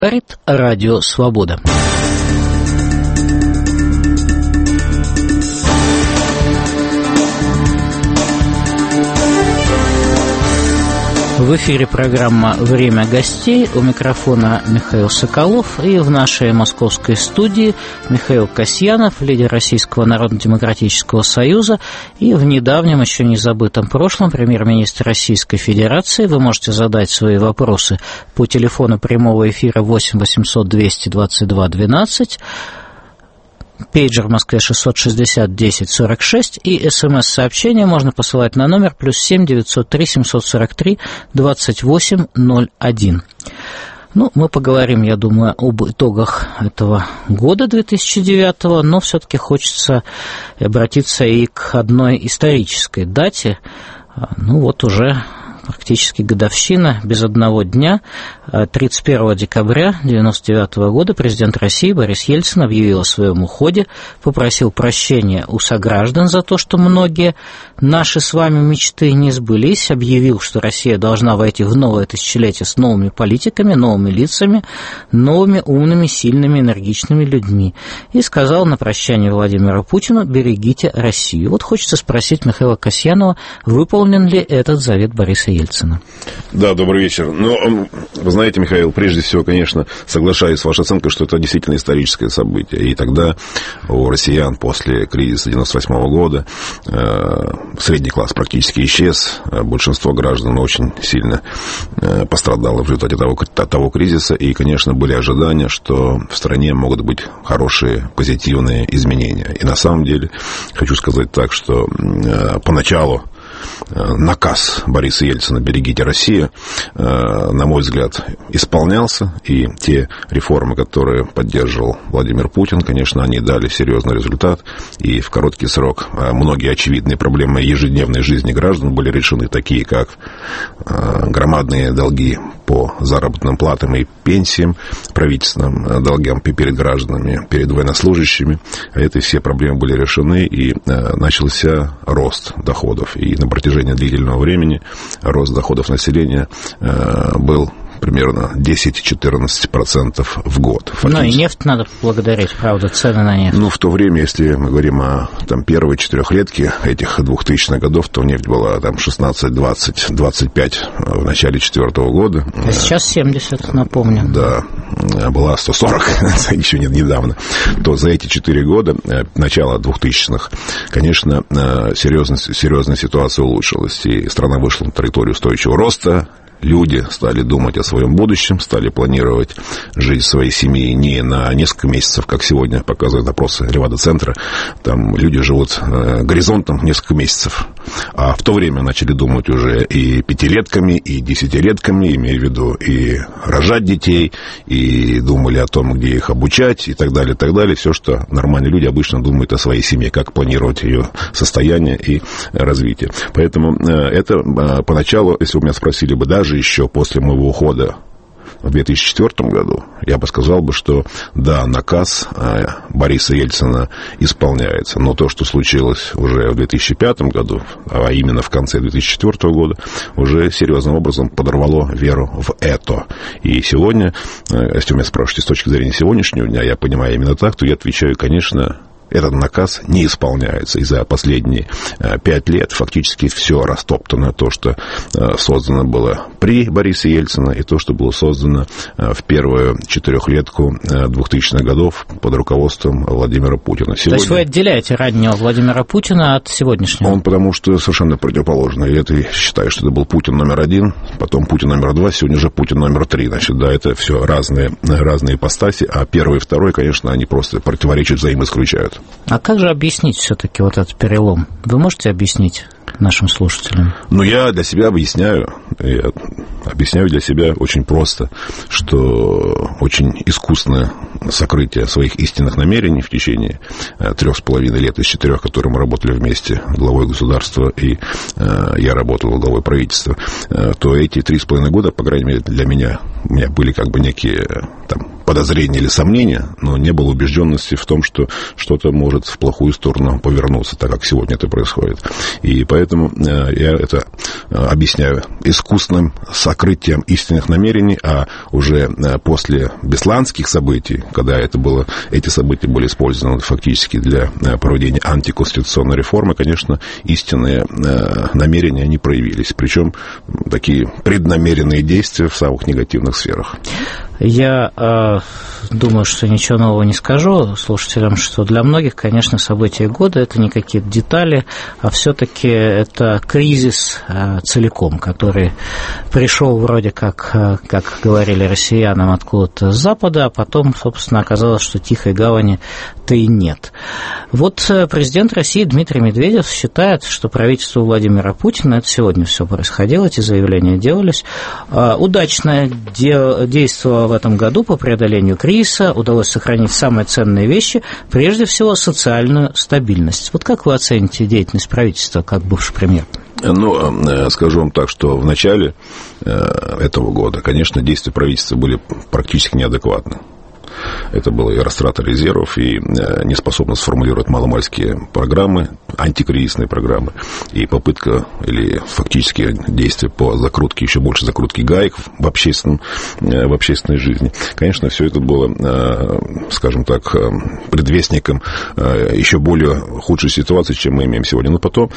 Говорит Радио Свобода. В эфире программа «Время гостей». У микрофона Михаил Соколов. И в нашей московской студии Михаил Касьянов, лидер Российского народно-демократического союза, и в недавнем, еще не забытом прошлом, премьер-министр Российской Федерации. Вы можете задать свои вопросы по телефону прямого эфира 8 800 222 12, пейджер в Москве 660 10 46, и СМС-сообщение можно посылать на номер +7 903 743 28 01. Мы поговорим, я думаю, об итогах этого года 2009, но все-таки хочется обратиться и к одной исторической дате. Уже практически годовщина, без одного дня, 31 декабря 1999 года президент России Борис Ельцин объявил о своем уходе, попросил прощения у сограждан за то, что многие наши с вами мечты не сбылись, объявил, что Россия должна войти в новое тысячелетие с новыми политиками, новыми лицами, новыми умными, сильными, энергичными людьми, и сказал на прощание Владимиру Путину: «Берегите Россию». Хочется спросить Михаила Касьянова, выполнен ли этот завет Бориса Ельцина. Да, добрый вечер. Вы знаете, Михаил, прежде всего, конечно, соглашаюсь с вашей оценкой, что это действительно историческое событие. И тогда у россиян после кризиса 1998 года средний класс практически исчез. Большинство граждан очень сильно пострадало в результате того кризиса. И, конечно, были ожидания, что в стране могут быть хорошие, позитивные изменения. И на самом деле хочу сказать так, что поначалу наказ Бориса Ельцина «Берегите Россию», на мой взгляд, исполнялся, и те реформы, которые поддерживал Владимир Путин, конечно, они дали серьезный результат, и в короткий срок многие очевидные проблемы ежедневной жизни граждан были решены, такие как громадные долги по заработным платам и пенсиям, правительственным долгам перед гражданами, перед военнослужащими. Эти все проблемы были решены, и начался рост доходов. И на протяжении длительного времени рост доходов населения был примерно 10-14% в год. Но и нефть надо благодарить, правда, цены на нефть. В то время, если мы говорим о первой четырехлетке этих 2000-х годов, то нефть была 16, 20, 25 в начале 2004 года. А сейчас 70, напомню. Да, была 140 еще недавно. То за эти 4 года, начало 2000-х, конечно, серьезная ситуация улучшилась, и страна вышла на траекторию устойчивого роста. Люди стали думать о своем будущем, стали планировать жизнь своей семьи не на несколько месяцев, как сегодня показывают опросы Левада-центра. Там люди живут горизонтом несколько месяцев. А в то время начали думать уже и пятилетками, и десятилетками, имея в виду и рожать детей, и думали о том, где их обучать, и так далее, и так далее. Все, что нормальные люди обычно думают о своей семье, как планировать ее состояние и развитие. Поэтому это поначалу, если вы меня спросили бы, даже еще после моего ухода в 2004 году, я бы сказал, что да, наказ Бориса Ельцина исполняется. Но то, что случилось уже в 2005 году, а именно в конце 2004 года, уже серьезным образом подорвало веру в это. И сегодня, если вы меня спрашиваете с точки зрения сегодняшнего дня, я понимаю именно так, то я отвечаю, конечно, этот наказ не исполняется. И за последние 5 лет фактически все растоптано. То, что создано было при Борисе Ельцине, и то, что было создано в первую четырехлетку 2000-х годов под руководством Владимира Путина. Сегодня... То есть вы отделяете раннего Владимира Путина от сегодняшнего? Он потому что совершенно противоположно. И это, я считаю, что это был Путин номер 1, потом Путин номер 2, сегодня же Путин номер 3. Значит, да, это все разные ипостаси, а первый и второй, конечно, они просто противоречат, взаимоисключают. А как же объяснить все-таки этот перелом? Вы можете объяснить нашим слушателям? Я для себя объясняю. Я объясняю для себя очень просто, что очень искусное сокрытие своих истинных намерений в течение 3,5 лет из 4, которые мы работали вместе, главой государства, и я работал главой правительства, то эти 3,5 года, по крайней мере, для меня, у меня были некие подозрения или сомнения, но не было убежденности в том, что что-то может в плохую сторону повернуться, так как сегодня это происходит. И поэтому я это объясняю искусственным сокрытием истинных намерений, а уже после бесланских событий, когда эти события были использованы фактически для проведения антиконституционной реформы, конечно, истинные намерения не проявились. Причем такие преднамеренные действия в самых негативных сферах. Я думаю, что ничего нового не скажу слушателям, что для многих, конечно, события года – это не какие-то детали, а все-таки это кризис целиком, который пришел вроде как говорили россиянам, откуда-то с Запада, а потом, собственно, оказалось, что тихой гавани-то и нет. Вот президент России Дмитрий Медведев считает, что правительство Владимира Путина, это сегодня все происходило, эти заявления делались, удачно действовало в этом году по преодолению кризиса, удалось сохранить самые ценные вещи, прежде всего социальную стабильность. Вот как вы оцените деятельность правительства как бывший премьер? Ну, скажу вам так, что в начале этого года, конечно, действия правительства были практически неадекватны. Это было и растрата резервов, и неспособность сформулировать маломальские программы, антикризисные программы, и попытка или фактически действия по закрутке, еще больше закрутки гаек в общественной жизни. Конечно, все это было, скажем так, предвестником еще более худшей ситуации, чем мы имеем сегодня. Но потом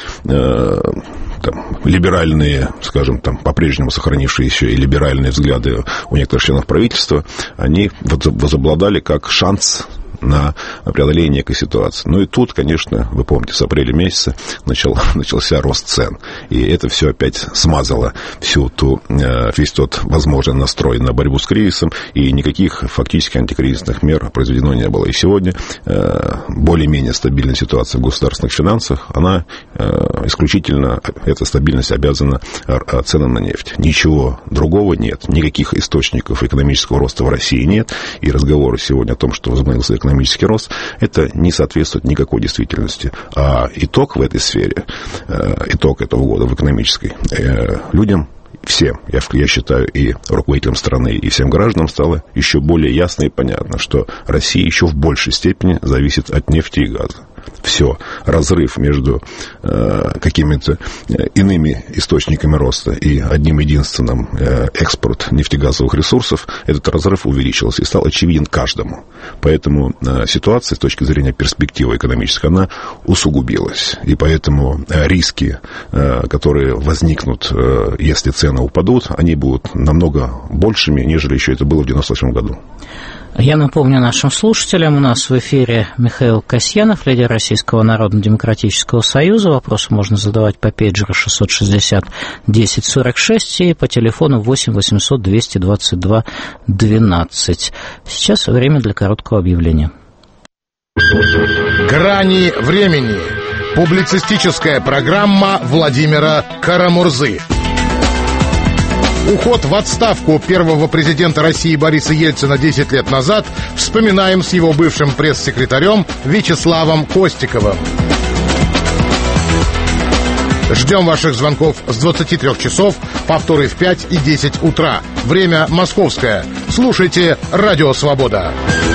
либеральные, скажем, по-прежнему сохранившиеся и либеральные взгляды у некоторых членов правительства, они возобладали как шанс на преодоление некой ситуации. Ну и тут, конечно, вы помните, с апреля месяца начался рост цен. И это все опять смазало весь тот возможный настрой на борьбу с кризисом, и никаких фактически антикризисных мер произведено не было. И сегодня более-менее стабильная ситуация в государственных финансах, она исключительно, эта стабильность обязана ценам на нефть. Ничего другого нет, никаких источников экономического роста в России нет, и разговоры сегодня о том, что возобновился экономический рост, это не соответствует никакой действительности. А итог в этой сфере, итог этого года в экономической, людям, всем, я считаю, и руководителям страны, и всем гражданам стало еще более ясно и понятно, что Россия еще в большей степени зависит от нефти и газа. Все, разрыв между какими-то иными источниками роста и одним единственным экспорт нефтегазовых ресурсов, этот разрыв увеличился и стал очевиден каждому. Поэтому ситуация с точки зрения перспективы экономической, она усугубилась. И поэтому риски, которые возникнут, если цены упадут, они будут намного большими, нежели еще это было в 1998 году. Я напомню нашим слушателям, у нас в эфире Михаил Касьянов, лидер Российского народно-демократического союза. Вопросы можно задавать по пейджеру 660-1046 и по телефону 8 800 222 12. Сейчас время для короткого объявления. «Грани времени». Публицистическая программа Владимира Карамурзы. Уход в отставку первого президента России Бориса Ельцина 10 лет назад вспоминаем с его бывшим пресс-секретарем Вячеславом Костиковым. Ждем ваших звонков с 23 часов, повторы в 5 и 10 утра. Время московское. Слушайте «Радио Свобода».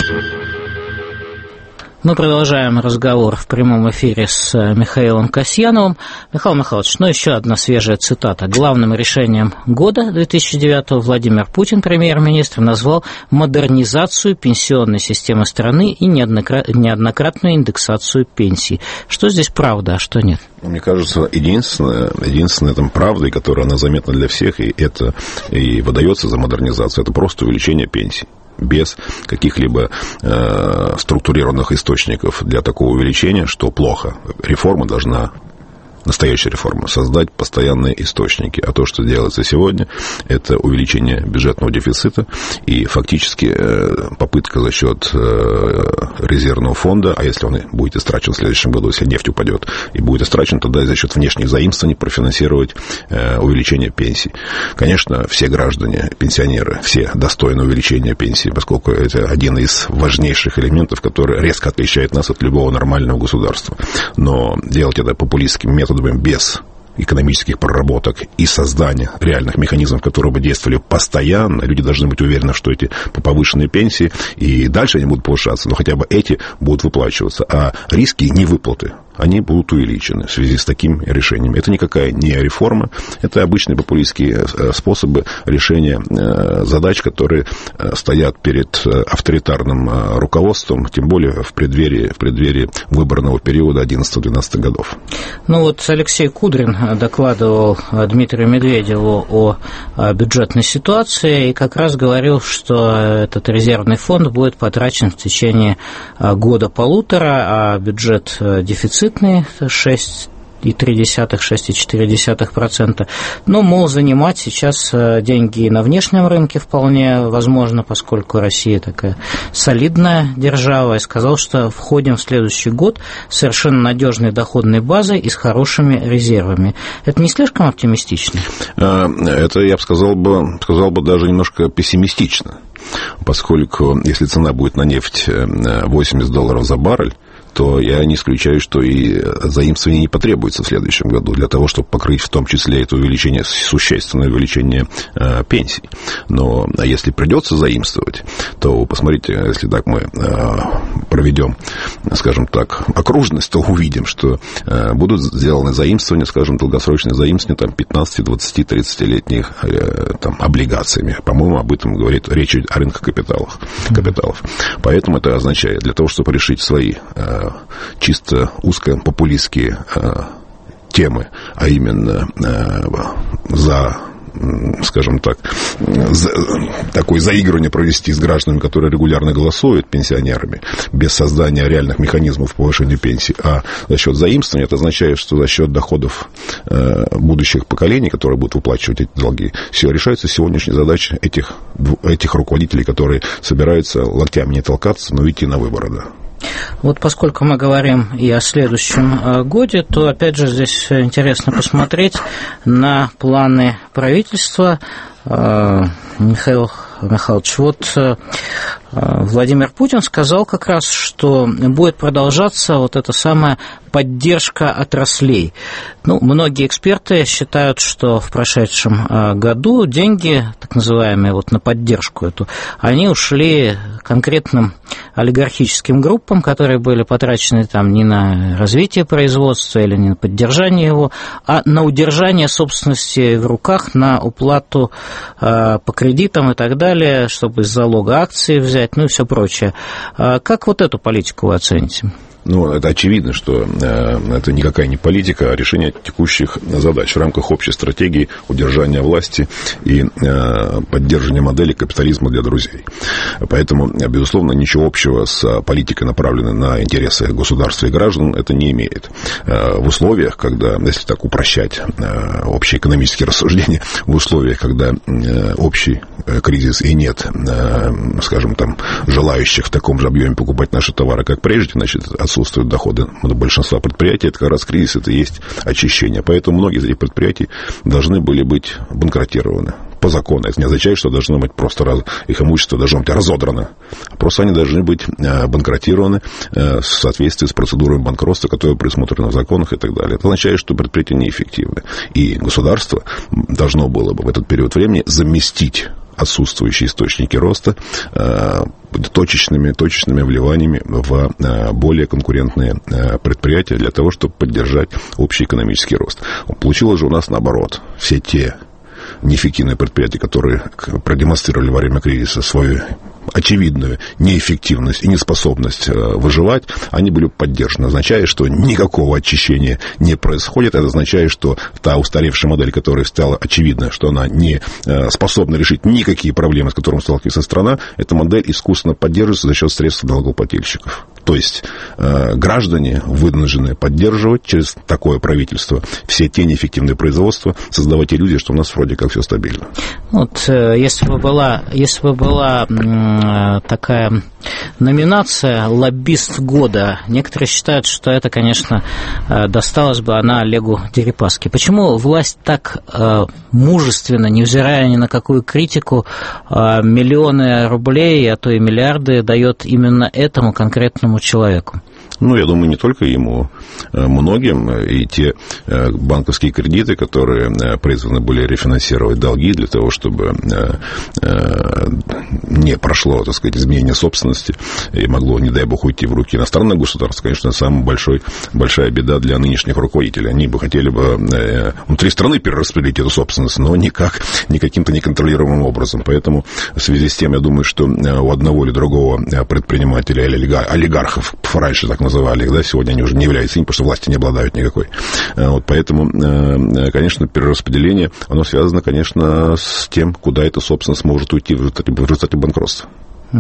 Мы продолжаем разговор в прямом эфире с Михаилом Касьяновым. Михаил Михайлович, еще одна свежая цитата. Главным решением года 2009-го Владимир Путин, премьер-министр, назвал модернизацию пенсионной системы страны и неоднократную индексацию пенсий. Что здесь правда, а что нет? Мне кажется, единственное там правда, и которая она заметна для всех, и это и выдается за модернизацию, это просто увеличение пенсий. Без каких-либо структурированных источников для такого увеличения, что плохо. Реформа должна, настоящая реформа, создать постоянные источники. А то, что делается сегодня, это увеличение бюджетного дефицита и фактически попытка за счет резервного фонда, а если он будет истрачен в следующем году, если нефть упадет и будет истрачен, тогда за счет внешних заимствований профинансировать увеличение пенсий. Конечно, все граждане, пенсионеры, все достойны увеличения пенсии, поскольку это один из важнейших элементов, который резко отличает нас от любого нормального государства. Но делать это популистскими методами без экономических проработок и создания реальных механизмов, которые бы действовали постоянно. Люди должны быть уверены, что эти повышенные пенсии, и дальше они будут повышаться, но хотя бы эти будут выплачиваться. А риски невыплаты, они будут увеличены в связи с таким решением. Это никакая не реформа, это обычные популистские способы решения задач, которые стоят перед авторитарным руководством, тем более в преддверии выборного периода 11-12 годов. Ну вот Алексей Кудрин докладывал Дмитрию Медведеву о бюджетной ситуации и как раз говорил, что этот резервный фонд будет потрачен в течение года-полутора, а бюджет дефицитный 6,3-6,4%. Но, мол, занимать сейчас деньги на внешнем рынке вполне возможно, поскольку Россия такая солидная держава, и сказал, что входим в следующий год с совершенно надежной доходной базой и с хорошими резервами. Это не слишком оптимистично? Это, я бы сказал бы даже немножко пессимистично, поскольку если цена будет на нефть $80 за баррель, то я не исключаю, что и заимствование не потребуется в следующем году для того, чтобы покрыть в том числе это увеличение, существенное увеличение пенсий. Но если придется заимствовать, то, посмотрите, если так мы проведем, скажем так, окружность, то увидим, что будут сделаны заимствования, скажем, долгосрочные заимствования там, 15, 20, 30-летних там, облигациями. По-моему, об этом говорит речь о рынках капиталов. Поэтому это означает, для того, чтобы решить свои чисто узкопопулистские темы, а именно скажем так, такое заигрывание провести с гражданами, которые регулярно голосуют, пенсионерами, без создания реальных механизмов повышения пенсий, а за счет заимствования, это означает, что за счет доходов будущих поколений, которые будут выплачивать эти долги, все решается сегодняшняя задача этих руководителей, которые собираются локтями не толкаться, но идти на выборы, да. Вот поскольку мы говорим и о следующем годе, то, опять же, здесь интересно посмотреть на планы правительства. Михаил Михайлович, вот Владимир Путин сказал как раз, что будет продолжаться вот эта самая поддержка отраслей. Ну, многие эксперты считают, что в прошедшем году деньги, так называемые, вот на поддержку эту, они ушли конкретным олигархическим группам, которые были потрачены там не на развитие производства или не на поддержание его, а на удержание собственности в руках, на уплату по кредитам и так далее, чтобы из залога акции взять, ну и все прочее. Как вот эту политику вы оцените? Ну, это очевидно, что это никакая не политика, а решение текущих задач в рамках общей стратегии удержания власти и поддержания модели капитализма для друзей. Поэтому, безусловно, ничего общего с политикой, направленной на интересы государства и граждан, это не имеет. В условиях, когда, если так упрощать общие экономические рассуждения, в условиях, когда общий кризис и нет, скажем, там, желающих в таком же объеме покупать наши товары, как прежде, значит, отсутствуют доходы большинства предприятий, это как раз кризис, это и есть очищение. Поэтому многие из этих предприятий должны были быть банкротированы по закону. Это не означает, что должно быть просто их имущество должно быть разодрано. Просто они должны быть банкротированы в соответствии с процедурой банкротства, которая предусмотрена в законах и так далее. Это означает, что предприятия неэффективны. И государство должно было бы в этот период времени заместить отсутствующие источники роста точечными вливаниями в более конкурентные предприятия для того, чтобы поддержать общий экономический рост. Получилось же у нас наоборот. Все те неэффективные предприятия, которые продемонстрировали во время кризиса свою очевидную неэффективность и неспособность выживать, они были поддержаны. Означает, что никакого очищения не происходит. Это означает, что та устаревшая модель, которая стала очевидно, что она не способна решить никакие проблемы, с которыми сталкивается страна, эта модель искусственно поддерживается за счет средств налогоплательщиков. То есть граждане вынуждены поддерживать через такое правительство все те неэффективные производства, создавать иллюзию, что у нас вроде как все стабильно. Вот если бы была такая номинация «Лоббист года», некоторые считают, что это, конечно, досталось бы она Олегу Дерипаске. Почему власть так мужественно, невзирая ни на какую критику, миллионы рублей, а то и миллиарды дает именно этому конкретному человеку? Ну, я думаю, не только ему, многим. И те банковские кредиты, которые призваны были рефинансировать долги для того, чтобы не прошло, так сказать, изменение собственности и могло, не дай бог, уйти в руки иностранных государств, конечно, самая большая беда для нынешних руководителей. Они бы хотели бы внутри страны перераспределить эту собственность, но никак, не каким-то неконтролируемым образом. Поэтому в связи с тем, я думаю, что у одного или другого предпринимателя или олигархов, раньше так называли их, да, сегодня они уже не являются им, потому что власти не обладают никакой. Вот поэтому, конечно, перераспределение, оно связано, конечно, с тем, куда эта собственность может уйти в результате банкротства.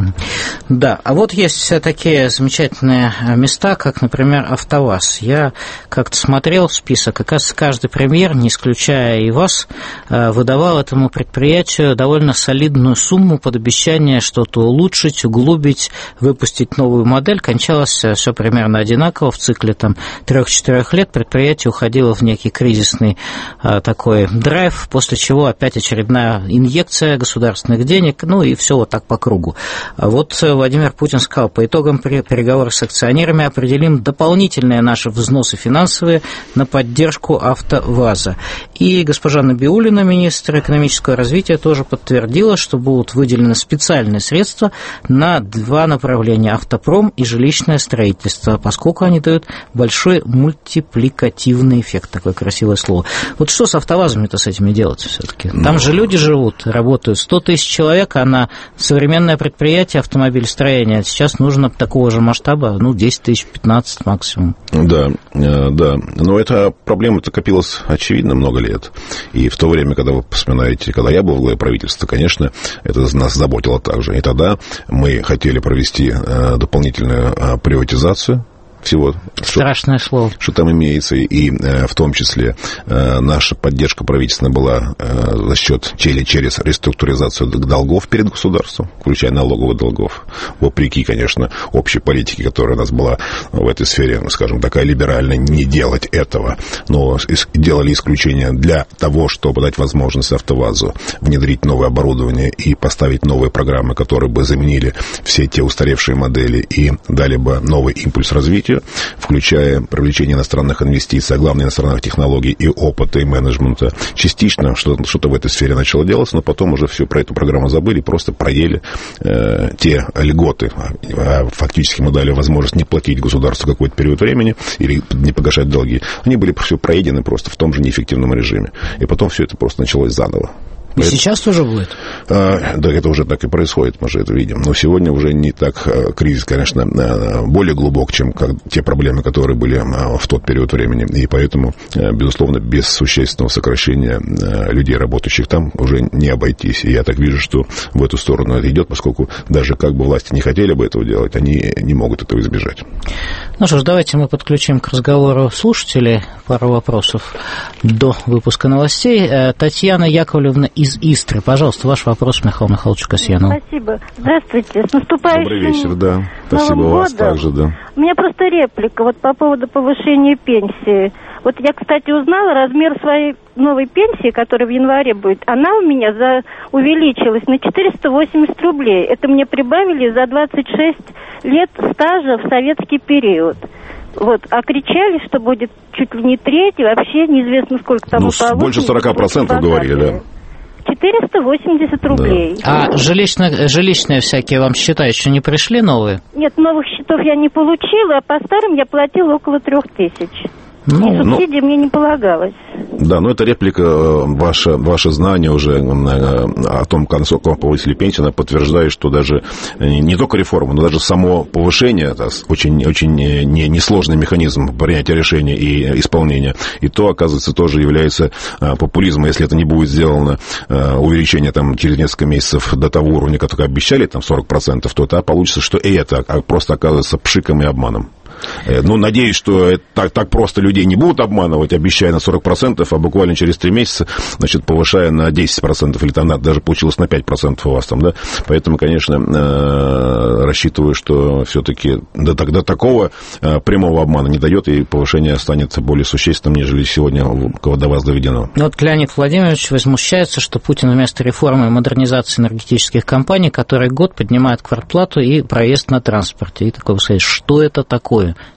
Да, а вот есть такие замечательные места, как, например, АвтоВАЗ. Я как-то смотрел список, оказывается, каждый премьер, не исключая и вас, выдавал этому предприятию довольно солидную сумму под обещание что-то улучшить, углубить, выпустить новую модель. Кончалось все примерно одинаково, в цикле 3-4 лет предприятие уходило в некий кризисный такой драйв, после чего опять очередная инъекция государственных денег, ну и все вот так по кругу. Вот Владимир Путин сказал, по итогам переговоров с акционерами определим дополнительные наши взносы финансовые на поддержку АвтоВАЗа. И госпожа Набиуллина, министр экономического развития, тоже подтвердила, что будут выделены специальные средства на 2 направления – автопром и жилищное строительство, поскольку они дают большой мультипликативный эффект, такое красивое слово. Вот что с АвтоВАЗами-то с этими делать все-таки? Там же люди живут, работают, 100 тысяч человек, а на современное предприятие автомобилестроения сейчас нужно такого же масштаба, 10 тысяч, 15 максимум. Да. Но эта проблема-то копилась, очевидно, много лет. И в то время, когда вы вспоминаете, когда я был в главе правительства, конечно, это нас заботило также. И тогда мы хотели провести дополнительную приватизацию всего, страшное слово, что там имеется, и в том числе наша поддержка правительственная была за счет через реструктуризацию долгов перед государством, включая налоговых долгов, вопреки, конечно, общей политике, которая у нас была в этой сфере, скажем, такая либеральная, не делать этого, но делали исключение для того, чтобы дать возможность АвтоВАЗу внедрить новое оборудование и поставить новые программы, которые бы заменили все те устаревшие модели и дали бы новый импульс развития, включая привлечение иностранных инвестиций, а главное, иностранных технологий и опыта, и менеджмента. Частично что-то в этой сфере начало делаться, но потом уже все про эту программу забыли, просто проели те льготы. Фактически мы дали возможность не платить государству какой-то период времени или не погашать долги. Они были все проедены просто в том же неэффективном режиме. И потом все это просто началось заново. И сейчас тоже будет? Да, это уже так и происходит, мы же это видим. Но сегодня уже не так кризис, конечно, более глубок, чем те проблемы, которые были в тот период времени. И поэтому, безусловно, без существенного сокращения людей, работающих там, уже не обойтись. И я так вижу, что в эту сторону это идет, поскольку даже как бы власти не хотели бы этого делать, они не могут этого избежать. Ну что ж, давайте мы подключим к разговору слушателей пару вопросов до выпуска новостей. Татьяна Яковлевна из Истры. Пожалуйста, ваш вопрос Михаилу Михайловичу Касьянову. Спасибо. Здравствуйте. С наступающим Добрый вечер, да. Спасибо Новым вас годом. также, да. У меня просто реплика вот по поводу повышения пенсии. Вот я, кстати, узнала размер своей новой пенсии, которая в январе будет. Она у меня увеличилась на 480 рублей. Это мне прибавили за 26 лет стажа в советский период. Вот, а кричали, что будет чуть ли не треть, и вообще неизвестно, сколько там получится. Больше 40% говорили, да. 480 рублей. Да. А жилищные всякие вам счета еще не пришли новые? Нет, новых счетов я не получила, а по старым я платила около 3000. И субсидии мне не полагалось. Да, но эта реплика, ваше знание уже о том, насколько повысили пенсию, она подтверждает, что даже не только реформа, но даже само повышение, это очень несложный механизм принятия решения и исполнения. И то, оказывается, тоже является популизмом, если это не будет сделано увеличение там, через несколько месяцев до того уровня, который обещали, там 40%, то это получится, что и это просто оказывается пшиком и обманом. Ну, надеюсь, что так просто людей не будут обманывать, обещая на 40%, а буквально через 3 месяца, значит, повышая на 10%, или там даже получилось на 5% у вас там, да. Поэтому, конечно, рассчитываю, что все-таки до такого прямого обмана не дает, и повышение останется более существенным, нежели сегодня до вас доведено. Вот Леонид Владимирович возмущается, что Путин вместо реформы и модернизации энергетических компаний, который год поднимает квартплату и проезд на транспорте. И такой, вы сказали, что это такое?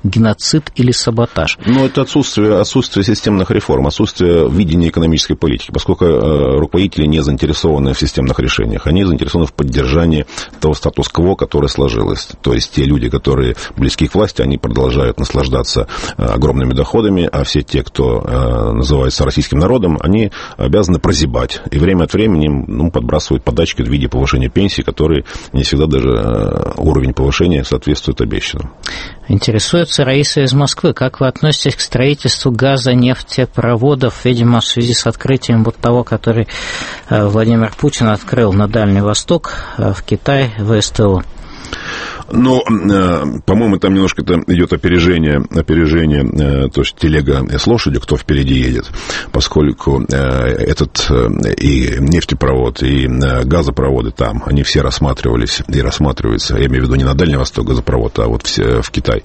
геноцид или саботаж? Ну, это отсутствие системных реформ, отсутствие видения экономической политики, поскольку руководители не заинтересованы в системных решениях, они заинтересованы в поддержании того статус-кво, которое сложилось. То есть те люди, которые близки к власти, они продолжают наслаждаться огромными доходами, а все те, кто называется российским народом, они обязаны прозябать. И время от времени подбрасывают подачки в виде повышения пенсий, которые не всегда даже уровень повышения соответствует обещанному. Интересуется Раиса из Москвы. Как вы относитесь к строительству газонефтепроводов, видимо, в связи с открытием вот того, который Владимир Путин открыл на Дальний Восток, в Китай, в СТО? Ну, по-моему, там немножко идет опережение, то есть телега с лошадью, кто впереди едет, поскольку этот и нефтепровод, и газопроводы там, они все рассматривались и рассматриваются, я имею в виду не на Дальний Восток газопровод, а вот в Китай.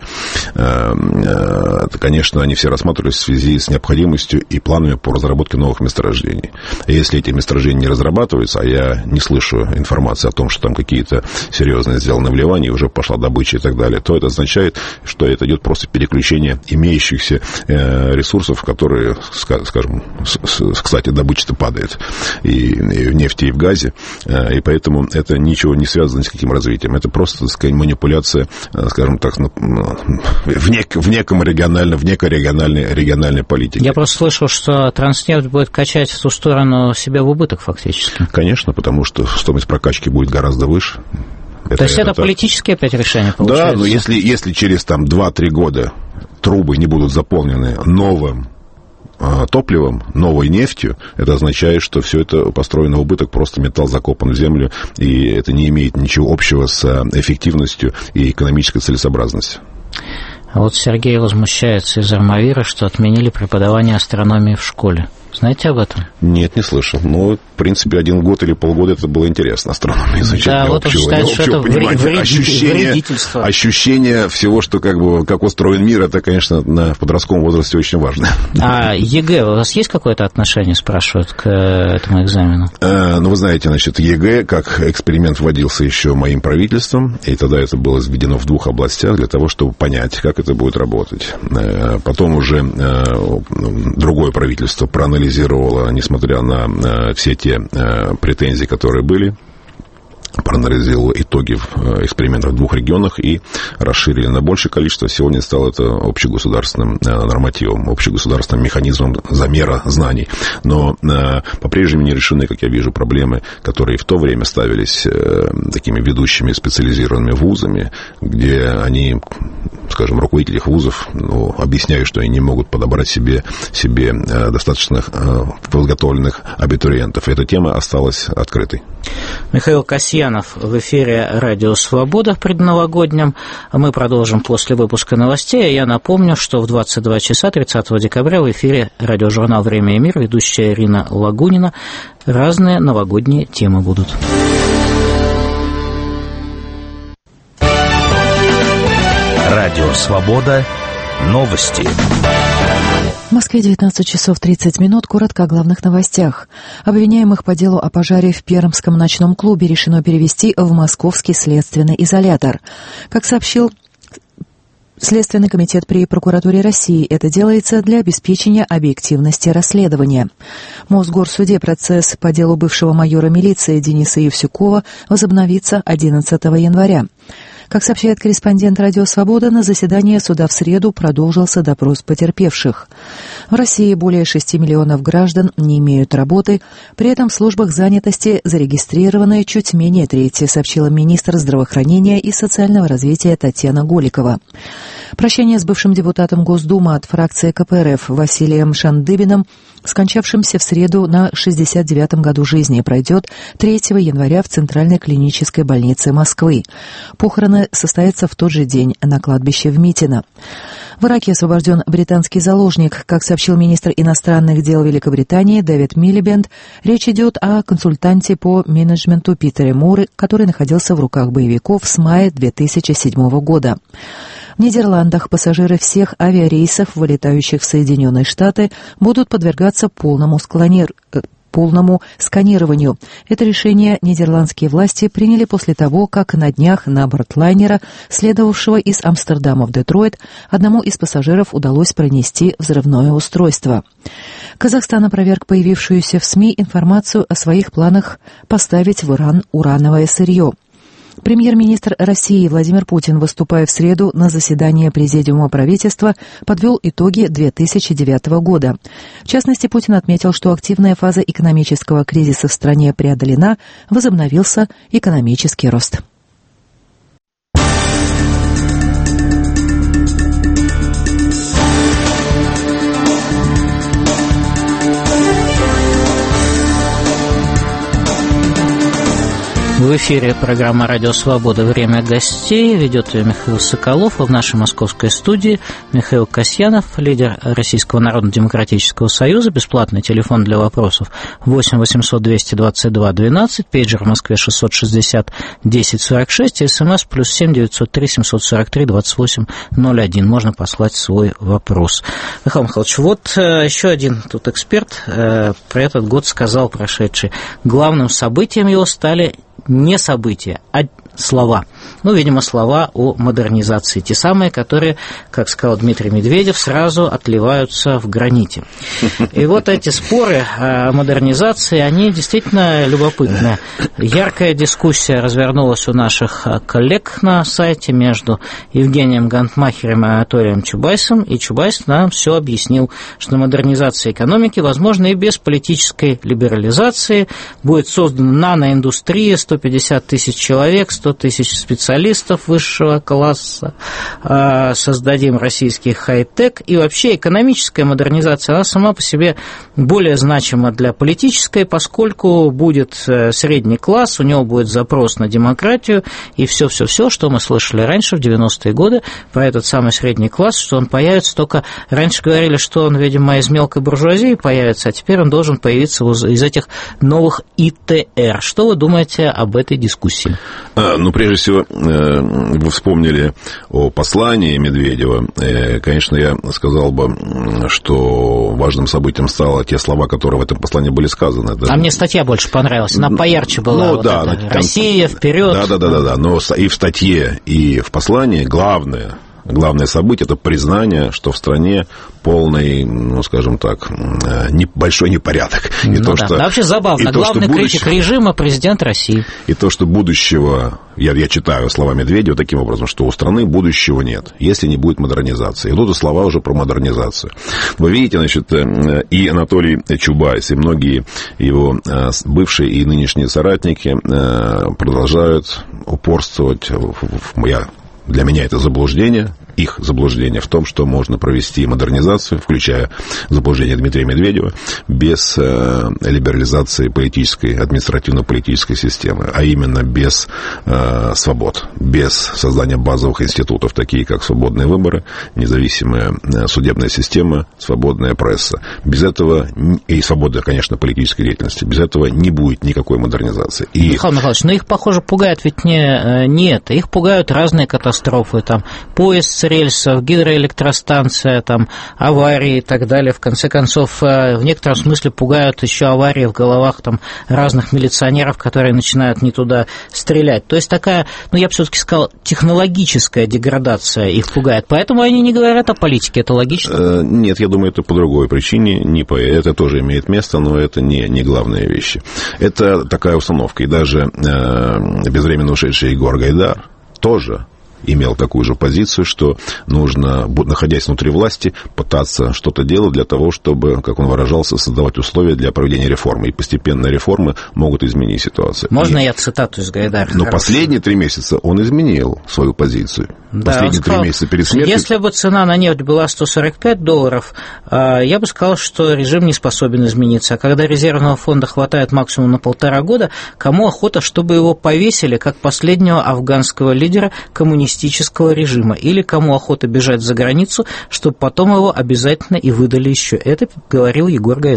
Конечно, они все рассматривались в связи с необходимостью и планами по разработке новых месторождений. Если эти месторождения не разрабатываются, а я не слышу информации о том, что там какие-то серьезные сделаны вливания, уже пошла добыча и так далее, то это означает, что это идет просто переключение имеющихся ресурсов, которые, скажем, кстати, добыча-то падает и в нефти, и в газе, и поэтому это ничего не связано с каким развитием. Это просто, так сказать, манипуляция, скажем так, в некой региональной политике. Я просто слышал, что Транснефть будет качать в ту сторону себя в убыток фактически. Конечно, потому что стоимость прокачки будет гораздо выше. То есть это политические опять решения, получается? Да, но если через 2-3 года трубы не будут заполнены новым топливом, новой нефтью, это означает, что все это построено в убыток, просто металл закопан в землю, и это не имеет ничего общего с эффективностью и экономической целесообразностью. А вот Сергей возмущается из Армавира, что отменили преподавание астрономии в школе. Знаете об этом? Нет, не слышал. Но, в принципе, 1 год или полгода это было интересно, астрономию изучать. Да, вот он считает, что это вредительство. Ощущение всего, что как устроен мир, это, конечно, в подростковом возрасте очень важно. А ЕГЭ, у вас есть какое-то отношение, спрашивают, к этому экзамену? Ну, вы знаете, значит, ЕГЭ как эксперимент вводился еще моим правительством, и тогда это было введено в 2 областях для того, чтобы понять, как это будет работать. Потом уже другое правительство проанализировало, несмотря на все те претензии, которые были, проанализировал итоги экспериментов в 2 регионах и расширили на большее количество. Сегодня стало это общегосударственным нормативом, общегосударственным механизмом замера знаний. Но по-прежнему не решены, как я вижу, проблемы, которые в то время ставились такими ведущими специализированными вузами, где они, скажем, руководители вузов объясняют, что они не могут подобрать себе достаточно подготовленных абитуриентов. Эта тема осталась открытой. Михаил Касьянов в эфире «Радио Свобода» в предновогоднем. Мы продолжим после выпуска новостей. Я напомню, что в 22 часа 30 декабря в эфире радиожурнал «Время и мир», ведущая Ирина Лагунина. Разные новогодние темы будут. Радио «Свобода». Новости. В Москве 19 часов 30 минут. Коротко о главных новостях. Обвиняемых по делу о пожаре в Пермском ночном клубе решено перевести в московский следственный изолятор. Как сообщил Следственный комитет при прокуратуре России, это делается для обеспечения объективности расследования. В Мосгорсуде процесс по делу бывшего майора милиции Дениса Евсюкова возобновится 11 января. Как сообщает корреспондент «Радио Свобода», на заседании суда в среду продолжился допрос потерпевших. В России более 6 миллионов граждан не имеют работы, при этом в службах занятости зарегистрированы чуть менее трети, сообщила министр здравоохранения и социального развития Татьяна Голикова. Прощание с бывшим депутатом Госдумы от фракции КПРФ Василием Шандыбиным, скончавшимся в среду на 69-м году жизни, пройдет 3 января в Центральной клинической больнице Москвы. Похороны состоятся в тот же день на кладбище в Митино. В Ираке освобожден британский заложник. Как сообщил министр иностранных дел Великобритании Дэвид Милибенд, речь идет о консультанте по менеджменту Питере Муре, который находился в руках боевиков с мая 2007 года. В Нидерландах пассажиры всех авиарейсов, вылетающих в Соединенные Штаты, будут подвергаться полному полному сканированию. Это решение нидерландские власти приняли после того, как на днях на борт лайнера, следовавшего из Амстердама в Детройт, одному из пассажиров удалось пронести взрывное устройство. Казахстан опроверг появившуюся в СМИ информацию о своих планах поставить в Иран урановое сырье. Премьер-министр России Владимир Путин, выступая в среду на заседании Президиума правительства, подвел итоги 2009 года. В частности, Путин отметил, что активная фаза экономического кризиса в стране преодолена, возобновился экономический рост. В эфире программа «Радио Свобода. Время гостей». Ведет ее Михаил Соколов. В нашей московской студии Михаил Касьянов, лидер Российского народно-демократического союза. Бесплатный телефон для вопросов 8 800 222 12, пейджер в Москве 660 10 46, и СМС +7 903 743 28 01. Можно послать свой вопрос. Михаил Михайлович, вот еще один тут эксперт про этот год сказал прошедший. Главным событием его стали не события, а слова. Ну, видимо, слова о модернизации. Те самые, которые, как сказал Дмитрий Медведев, сразу отливаются в граните. И вот эти споры о модернизации, они действительно любопытны. Яркая дискуссия развернулась у наших коллег на сайте между Евгением Гантмахерем и Анатолием Чубайсом. И Чубайс нам все объяснил, что модернизация экономики возможна и без политической либерализации. Будет создана наноиндустрия, 150 тысяч человек, 100 тысяч специалистов высшего класса, создадим российский хай-тек, и вообще экономическая модернизация, она сама по себе более значима для политической, поскольку будет средний класс, у него будет запрос на демократию, и все-все-все, что мы слышали раньше, в 90-е годы, про этот самый средний класс, что он появится, только раньше говорили, что он, видимо, из мелкой буржуазии появится, а теперь он должен появиться из этих новых ИТР. Что вы думаете об этой дискуссии? Ну, прежде всего, вы вспомнили о послании Медведева. Конечно, я сказал бы, что важным событием стало те слова, которые в этом послании были сказаны. Да? А мне статья больше понравилась, она поярче была. Ну, да, Россия, вперед. Да. Но и в статье, и в послании главное событие – это признание, что в стране полный, ну, скажем так, большой непорядок. Вообще забавно. Главный критик режима – президент России. И то, что будущего, я читаю слова Медведева таким образом, что у страны будущего нет, если не будет модернизации. И тут слова уже про модернизацию. Вы видите, значит, и Анатолий Чубайс, и многие его бывшие и нынешние соратники продолжают упорствовать Для меня это заблуждение, их заблуждение в том, что можно провести модернизацию, включая заблуждение Дмитрия Медведева, без либерализации политической, административно-политической системы, а именно без свобод, без создания базовых институтов, такие как свободные выборы, независимая судебная система, свободная пресса. Без этого, и свобода, конечно, политической деятельности, без этого не будет никакой модернизации. Михаил Михайлович, но их, похоже, пугает ведь не это, их пугают разные катастрофы, там, поезд с рельсов, гидроэлектростанция, там, аварии и так далее. В конце концов, в некотором смысле пугают еще аварии в головах там разных милиционеров, которые начинают не туда стрелять. То есть такая, я бы все-таки сказал, технологическая деградация их пугает. Поэтому они не говорят о политике, это логично? Нет, я думаю, это по другой причине. Это тоже имеет место, но это не главные вещи. Это такая установка. И даже безвременно ушедший Егор Гайдар тоже имел такую же позицию, что нужно, находясь внутри власти, пытаться что-то делать для того, чтобы, как он выражался, создавать условия для проведения реформы. И постепенно реформы могут изменить ситуацию. Можно я цитату из Гайдара? Но последние 3 месяца он изменил свою позицию. Да, последние 3 месяца перед смертью. Если бы цена на нефть была $145, я бы сказал, что режим не способен измениться. А когда резервного фонда хватает максимум на 1,5 года, кому охота, чтобы его повесили, как последнего афганского лидера коммунистического режима, или кому охота бежать за границу, чтобы потом его обязательно и выдали еще. Это говорил Егор Гайдар.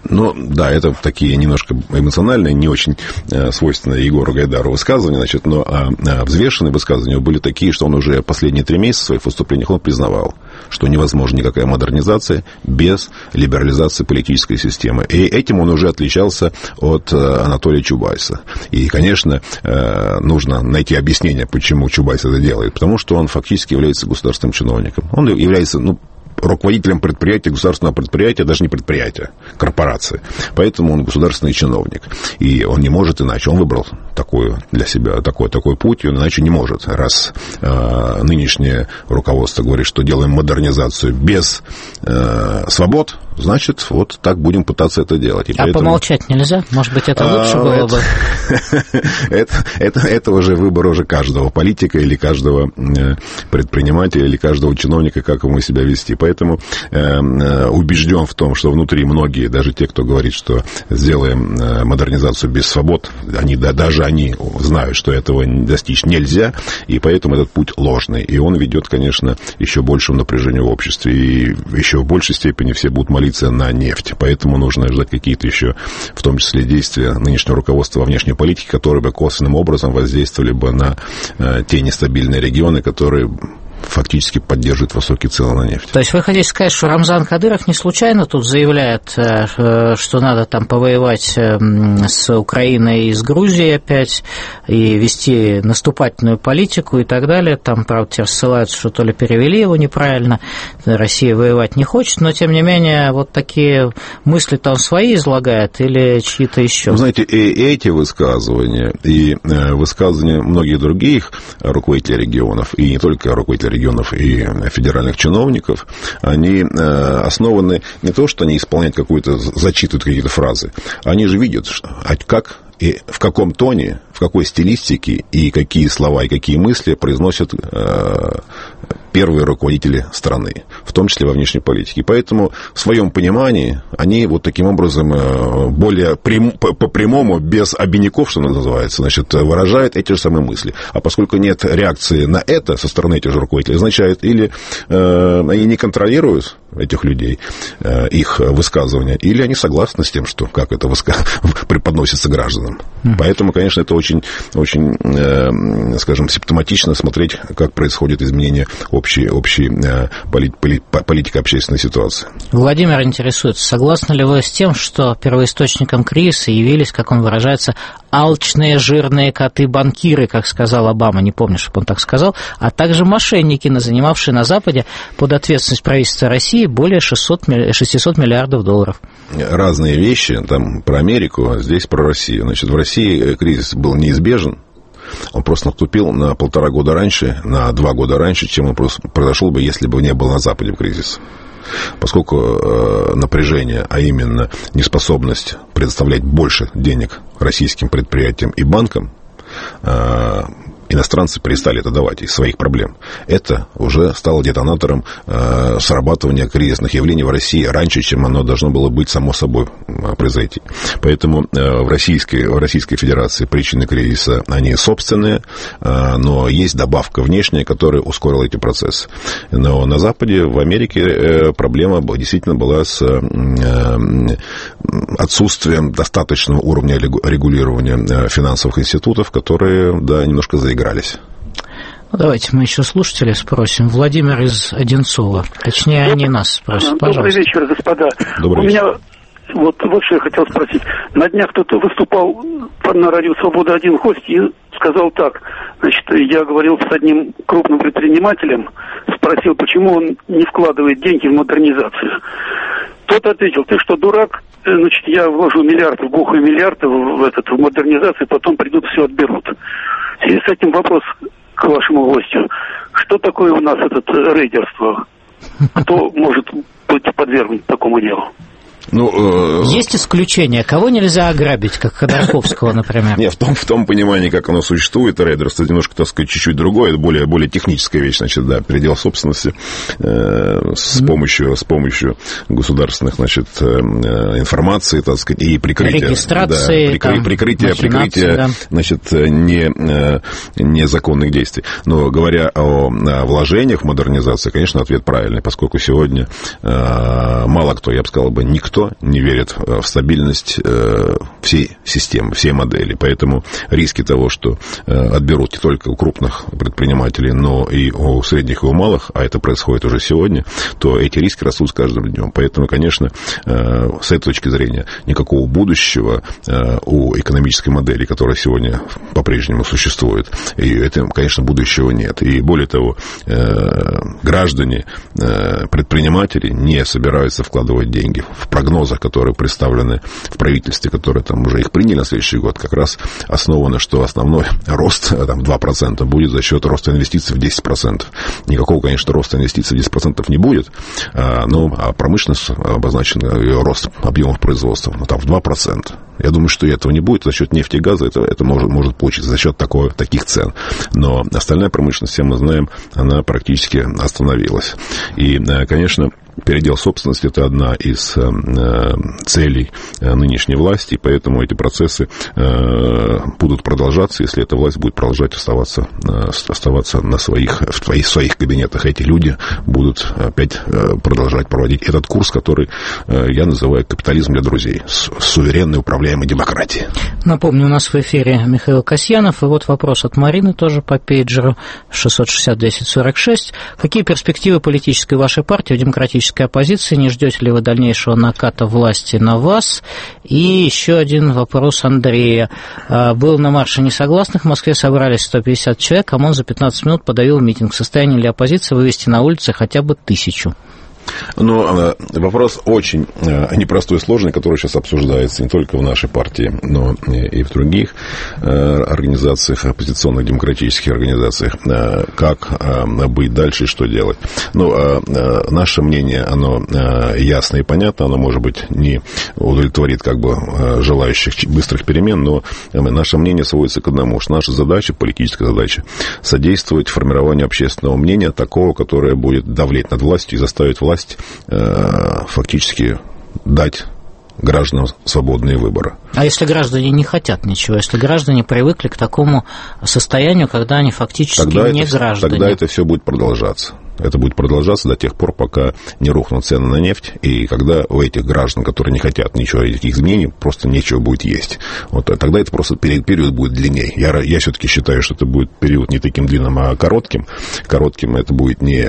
Ну, да, это такие немножко эмоциональные, не очень свойственные Егору Гайдару высказывания, значит, но взвешенные высказывания были такие, что он уже последние 3 месяца в своих выступлениях он признавал, что невозможна никакая модернизация без либерализации политической системы. И этим он уже отличался от Анатолия Чубайса. И, конечно, нужно найти объяснение, почему Чубайс это делает. Потому что он фактически является государственным чиновником. Он является, руководителем предприятия, государственного предприятия, даже не предприятия, корпорации. Поэтому он государственный чиновник. И он не может иначе. Он выбрал такую для себя, такой путь, и он иначе не может. Раз нынешнее руководство говорит, что делаем модернизацию без свобод, значит, вот так будем пытаться это делать. И поэтому... помолчать нельзя? Может быть, это лучше было бы? Это уже выбор уже каждого политика или каждого предпринимателя или каждого чиновника, как ему себя вести. Поэтому убежден в том, что внутри многие, даже те, кто говорит, что сделаем модернизацию без свобод, даже они знают, что этого достичь нельзя, и поэтому этот путь ложный. И он ведет, конечно, еще большему напряжению в обществе. И еще в большей степени все будут молиться на нефть. Поэтому нужно ждать какие-то еще, в том числе, действия нынешнего руководства во внешней политике, которые бы косвенным образом воздействовали бы на те нестабильные регионы, которые фактически поддерживает высокие цены на нефть. То есть вы хотите сказать, что Рамзан Кадыров не случайно тут заявляет, что надо там повоевать с Украиной и с Грузией опять, и вести наступательную политику и так далее. Там, правда, теперь ссылаются, что то ли перевели его неправильно, Россия воевать не хочет, но, тем не менее, вот такие мысли-то он свои излагает или чьи-то еще? Вы знаете, и эти высказывания, и высказывания многих других руководителей регионов, и не только руководителей регионов и федеральных чиновников, они основаны не то, что они исполняют какую-то, зачитывают какие-то фразы, они же видят, как и в каком тоне, в какой стилистике и какие слова и какие мысли произносят первые руководители страны, в том числе во внешней политике. И поэтому в своем понимании они вот таким образом более по-прямому, без обиняков, что называется, значит, выражают эти же самые мысли. А поскольку нет реакции на это со стороны этих же руководителей, означает, или они не контролируют этих людей, их высказывания, или они согласны с тем, что как это преподносится гражданам. Поэтому, конечно, это очень, скажем, симптоматично смотреть, как происходит изменение общей политики общественной ситуации. Владимир интересуется, согласны ли вы с тем, что первоисточником кризиса явились, как он выражается, алчные жирные коты-банкиры, как сказал Обама, не помню, чтобы он так сказал, а также мошенники, занимавшие на Западе под ответственность правительства России более 600 миллиардов долларов. Разные вещи, там про Америку, а здесь про Россию. Значит, в России кризис был неизбежен. Он просто наступил на 1,5 года раньше, на 2 года раньше, чем он произошел бы, если бы не был на Западе кризис. Поскольку напряжение, а именно неспособность предоставлять больше денег российским предприятиям и банкам, иностранцы перестали это давать из своих проблем. Это уже стало детонатором срабатывания кризисных явлений в России раньше, чем оно должно было быть само собой произойти. Поэтому в Российской Федерации причины кризиса, они собственные, но есть добавка внешняя, которая ускорила эти процессы. Но на Западе, в Америке проблема действительно была с отсутствием достаточного уровня регулирования финансовых институтов, которые, да, немножко заигрались. Давайте мы еще слушателей спросим. Владимир из Одинцова. Точнее, они нас спросят. Пожалуйста. Добрый вечер, господа. Добрый вечер. У меня вот что я хотел спросить. На днях кто-то выступал на радио «Свобода-1» гость и сказал так. Значит, я говорил с одним крупным предпринимателем, спросил, почему он не вкладывает деньги в модернизацию. Тот ответил, ты что, дурак? Значит, я вложу миллиарды, бухаю миллиарды в модернизацию, потом придут, все отберут. В связи с этим вопрос к вашему гостю. Что такое у нас это рейдерство? Кто может быть подвергнут такому делу? Есть исключения. Кого нельзя ограбить, как Ходорковского, например? Нет, в том понимании, как оно существует, рейдерство немножко, так сказать, чуть-чуть другое, это более техническая вещь, значит, да, передел собственности с помощью государственных, значит, информации, так сказать, и прикрытия. Регистрации, да, прикрытия, да, значит, незаконных действий. Но говоря о вложениях в модернизацию, конечно, ответ правильный, поскольку сегодня мало кто, я бы сказал, никто никто не верит в стабильность всей системы, всей модели. Поэтому риски того, что отберут не только у крупных предпринимателей, но и у средних и у малых, а это происходит уже сегодня, то эти риски растут с каждым днем. Поэтому, конечно, с этой точки зрения никакого будущего у экономической модели, которая сегодня по-прежнему существует, и это, конечно, будущего нет. И более того, граждане, предприниматели не собираются вкладывать деньги. В прогнозах, которые представлены в правительстве, которые там уже их приняли на следующий год, как раз основано, что основной рост, там, 2%, будет за счет роста инвестиций в 10%. Никакого, конечно, роста инвестиций в 10% не будет, но промышленность обозначена, ее рост объемов производства, там, в 2%. Я думаю, что этого не будет за счет нефти и газа, это может получиться за счет таких цен. Но остальная промышленность, все мы знаем, она практически остановилась. И, конечно, передел собственности – это одна из целей нынешней власти, и поэтому эти процессы будут продолжаться, если эта власть будет продолжать оставаться в своих кабинетах. Эти люди будут опять продолжать проводить этот курс, который я называю капитализм для друзей, суверенной управляемой демократией. Напомню, у нас в эфире Михаил Касьянов, и вот вопрос от Марины тоже по пейджеру 660-1046. Какие перспективы политической вашей партии в демократической оппозиции? Не ждете ли вы дальнейшего наката власти на вас? И еще один вопрос Андрея. Был на марше несогласных, в Москве собрались 150 человек, ОМОН за 15 минут подавил митинг. В состоянии ли оппозиция вывести на улицы хотя бы 1000? Но вопрос очень непростой и сложный, который сейчас обсуждается не только в нашей партии, но и в других организациях, оппозиционных демократических организациях. Как быть дальше и что делать? Ну, наше мнение, оно ясно и понятно, оно, может быть, не удовлетворит как бы желающих быстрых перемен, но наше мнение сводится к одному, что наша задача, политическая задача, содействовать формированию общественного мнения, такого, которое будет давлеть над властью и заставить власть фактически дать гражданам свободные выборы. А если граждане не хотят ничего, если граждане привыкли к такому состоянию, когда они фактически не граждане? Тогда это все будет продолжаться. Это будет продолжаться до тех пор, пока не рухнут цены на нефть, и когда у этих граждан, которые не хотят ничего, этих изменений, просто нечего будет есть. Вот тогда это просто период будет длиннее. Я все-таки считаю, что это будет период не таким длинным, а коротким. Коротким это будет не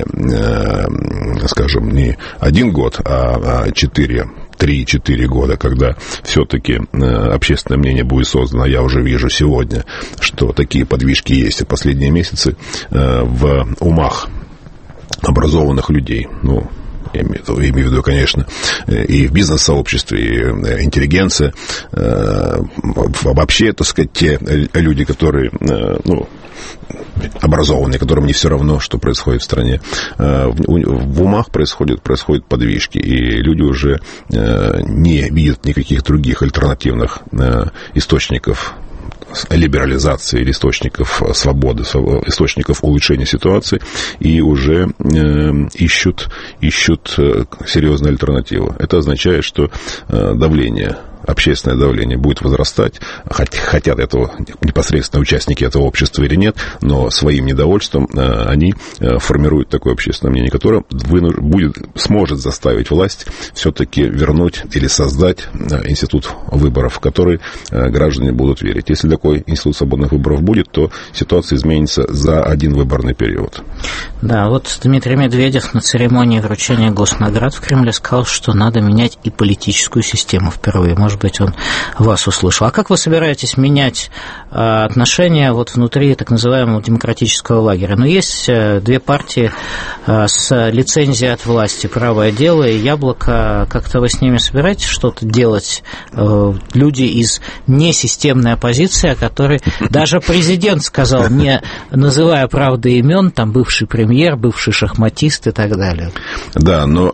1 год, а 3-4 года, когда все-таки общественное мнение будет создано. Я уже вижу сегодня, что такие подвижки есть. И последние месяцы в умах образованных людей, ну, я имею в виду, конечно, и в бизнес-сообществе, и интеллигенция, вообще, так сказать, те люди, которые, ну, образованные, которым не все равно, что происходит в стране. В умах происходят подвижки, и люди уже не видят никаких других альтернативных источников либерализации или источников свободы, источников улучшения ситуации, и уже ищут серьезные альтернативы. Это означает, что общественное давление будет возрастать, хотят этого непосредственно участники этого общества или нет, но своим недовольством они формируют такое общественное мнение, которое сможет заставить власть все-таки вернуть или создать институт выборов, в который граждане будут верить. Если такой институт свободных выборов будет, то ситуация изменится за один выборный период. Да, вот Дмитрий Медведев на церемонии вручения госнаград в Кремле сказал, что надо менять и политическую систему впервые. Может быть, он вас услышал. А как вы собираетесь менять отношения вот внутри так называемого демократического лагеря? Ну, есть две партии с лицензией от власти, «Правое дело» и «Яблоко». Как-то вы с ними собираетесь что-то делать? Люди из несистемной оппозиции, о которой даже президент сказал, не называя, правда, имен, там бывший премьер, бывший шахматист и так далее. Да, но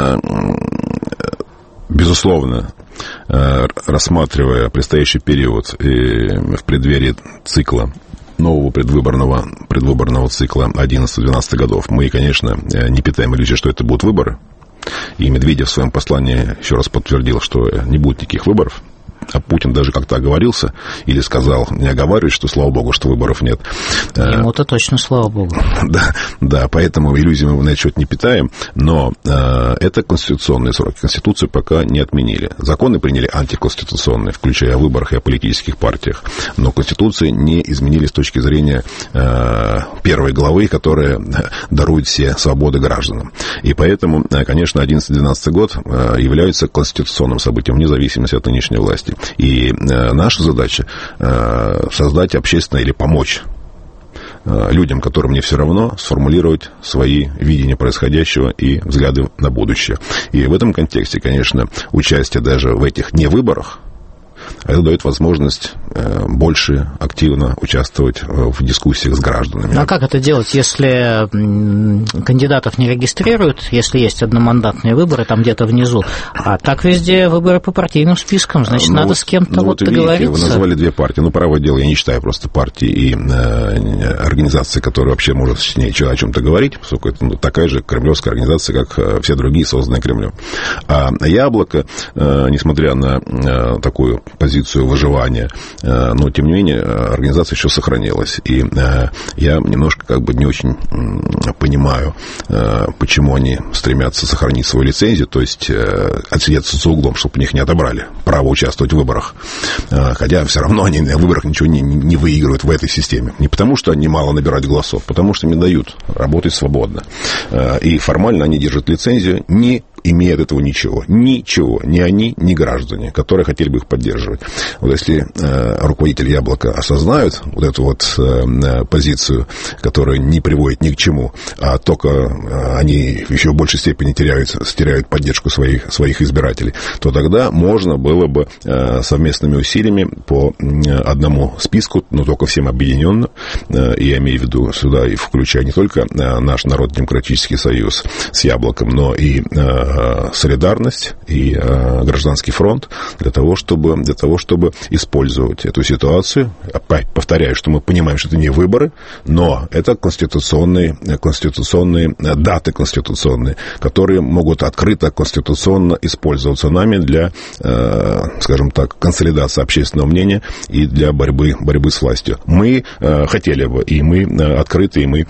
безусловно, рассматривая предстоящий период в преддверии цикла, нового предвыборного цикла 11-12 годов, мы, конечно, не питаем иллюзии, что это будут выборы. И Медведев в своем послании еще раз подтвердил, что не будет никаких выборов. А Путин даже как-то оговорился или сказал, не оговаривает, что слава богу, что выборов нет. Ему-то точно слава богу. Да, поэтому иллюзий мы на этот счет не питаем, но это конституционные сроки. Конституцию пока не отменили. Законы приняли антиконституционные, включая о выборах и о политических партиях, но Конституции не изменили с точки зрения первой главы, которая дарует все свободы гражданам. И поэтому, конечно, 11-12 год являются конституционным событием вне зависимости от нынешней власти. И наша задача создать общественное или помочь людям, которым не все равно, сформулировать свои видения происходящего и взгляды на будущее. И в этом контексте, конечно, участие даже в этих невыборах, это дает возможность больше активно участвовать в дискуссиях с гражданами. А как это делать, если кандидатов не регистрируют, если есть одномандатные выборы там где-то внизу, а так везде выборы по партийным спискам, значит, надо с кем-то договориться? Вы назвали две партии. Правое дело, я не считаю просто партии и организации, которые вообще может с ней о чем-то говорить, поскольку это такая же кремлевская организация, как все другие, созданные Кремлем. А «Яблоко», несмотря на такую позицию выживания, но, тем не менее, организация еще сохранилась. И я немножко не очень понимаю, почему они стремятся сохранить свою лицензию, то есть отсидеться за углом, чтобы у них не отобрали право участвовать в выборах. Хотя все равно они на выборах ничего не выигрывают в этой системе. Не потому, что они мало набирают голосов, потому что им не дают работать свободно. И формально они держат лицензию, не имея от этого ничего. Ничего. Ни они, ни граждане, которые хотели бы их поддерживать. Вот если руководители «Яблока» осознают вот эту вот позицию, которая не приводит ни к чему, а только они еще в большей степени теряют поддержку своих избирателей, то тогда можно было бы совместными усилиями по одному списку, но только всем объединенно, и я имею в виду сюда и включая не только наш Народно-демократический союз с «Яблоком», но и солидарность и гражданский фронт для того, чтобы использовать эту ситуацию. Опять повторяю, что мы понимаем, что это не выборы, но это конституционные даты конституционные, которые могут открыто конституционно использоваться нами для, скажем так, консолидации общественного мнения и для борьбы с властью. Мы хотели бы, и мы открыты, и мы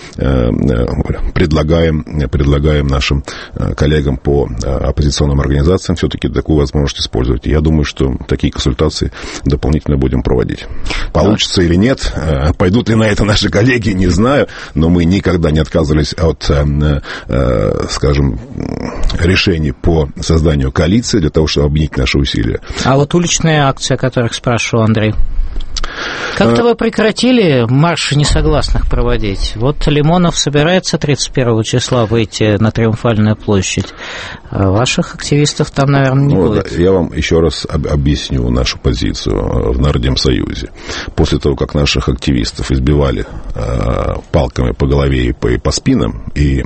предлагаем нашим коллегам по оппозиционным организациям все-таки такую возможность использовать. Я думаю, что такие консультации дополнительно будем проводить. Получится или нет, пойдут ли на это наши коллеги, не знаю, но мы никогда не отказывались от, скажем, решений по созданию коалиции для того, чтобы объединить наши усилия. А вот уличные акции, о которых спрашивал Андрей, как-то вы прекратили марши несогласных проводить. Вот Лимонов собирается 31 числа выйти на Триумфальную площадь. Ваших активистов там, наверное, не будет. Я вам еще раз объясню нашу позицию в Нардемсоюзе. После того, как наших активистов избивали палками по голове и по спинам, и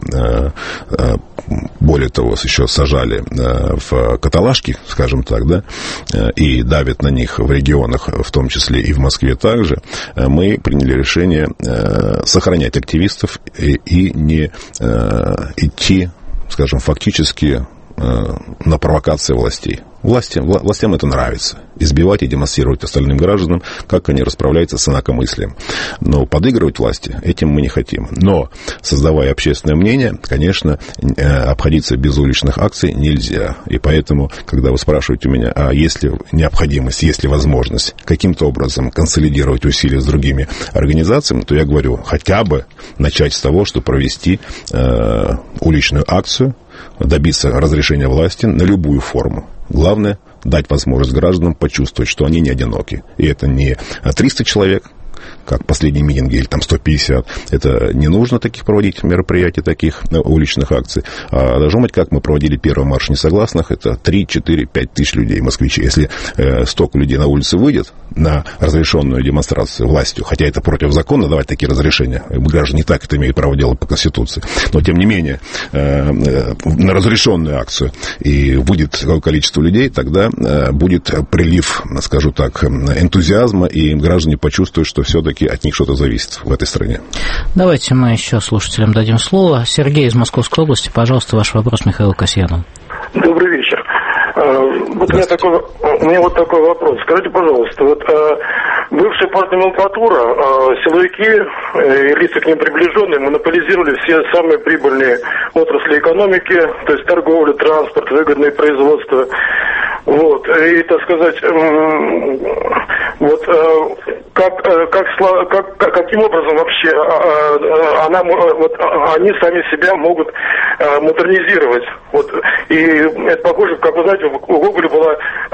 более того, еще сажали в каталажки, скажем так, да, и давят на них в регионах, в том числе и в Москве также, мы приняли решение сохранять активистов и не идти, скажем, фактически на провокации властей. Властям это нравится. Избивать и демонстрировать остальным гражданам, как они расправляются с инакомыслием. Но подыгрывать власти этим мы не хотим. Но, создавая общественное мнение, конечно, обходиться без уличных акций нельзя. И поэтому, когда вы спрашиваете у меня, а есть ли необходимость, есть ли возможность каким-то образом консолидировать усилия с другими организациями, то я говорю, хотя бы начать с того, что провести уличную акцию, добиться разрешения власти на любую форму. Главное, дать возможность гражданам почувствовать, что они не одиноки. И это не 300 человек, как последние митинги, или там 150. Это не нужно таких проводить мероприятий, таких уличных акций. А должно быть, как мы проводили первый марш несогласных, это 3, 4, 5 тысяч людей, москвичи. Если столько людей на улице выйдет на разрешенную демонстрацию властью, хотя это против закона давать такие разрешения, граждане не так это имеют право делать по Конституции, но тем не менее на разрешенную акцию и выйдет такое количество людей, тогда будет прилив, скажу так, энтузиазма, и граждане почувствуют, что все-таки от них что-то зависит в этой стране. Давайте мы еще слушателям дадим слово. Сергей из Московской области, пожалуйста, ваш вопрос Михаилу Касьянову. Добрый вечер. Вот у меня вот такой вопрос. Скажите, пожалуйста, вот бывшая партия номенклатура, силовики и лица к ним приближенные монополизировали все самые прибыльные отрасли экономики, то есть торговля, транспорт, выгодное производство. Вот, и, так сказать, вот каким образом вообще они сами себя могут модернизировать. Вот, и это похоже, как вы знаете, у Гоголя была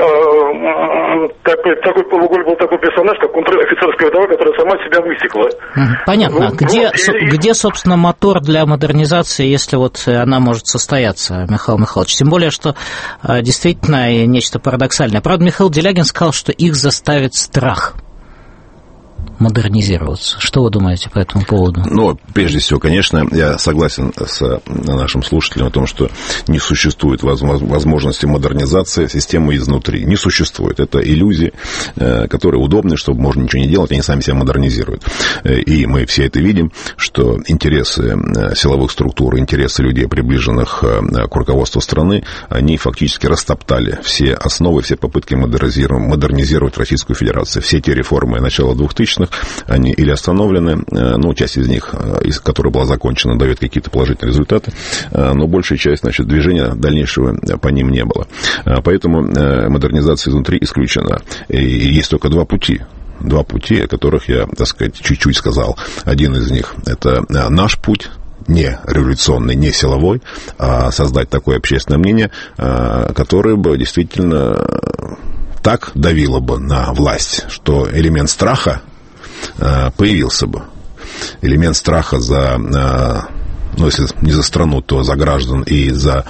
такой персонаж, как контр-офицерская вдова, которая сама себя высекла. Понятно. Где, собственно, мотор для модернизации, если вот она может состояться, Михаил Михайлович? Тем более, что действительно нечто парадоксальное. Правда, Михаил Делягин сказал, что их заставит страх модернизироваться. Что вы думаете по этому поводу? Ну, прежде всего, конечно, я согласен с нашим слушателем о том, что не существует возможности модернизации системы изнутри. Не существует. Это иллюзии, которые удобны, чтобы можно ничего не делать, они сами себя модернизируют. И мы все это видим, что интересы силовых структур, интересы людей, приближенных к руководству страны, они фактически растоптали все основы, все попытки модернизировать Российскую Федерацию. Все те реформы начала 2000-х, они или остановлены, ну, часть из них, которая была закончена, дает какие-то положительные результаты, но большая часть, значит, движения дальнейшего по ним не было. Поэтому модернизация изнутри исключена. И есть только два пути, о которых я, так сказать, чуть-чуть сказал. Один из них – это наш путь, не революционный, не силовой, а создать такое общественное мнение, которое бы действительно так давило бы на власть, что элемент страха появился бы. Элемент страха за, ну, если не за страну, то за граждан и за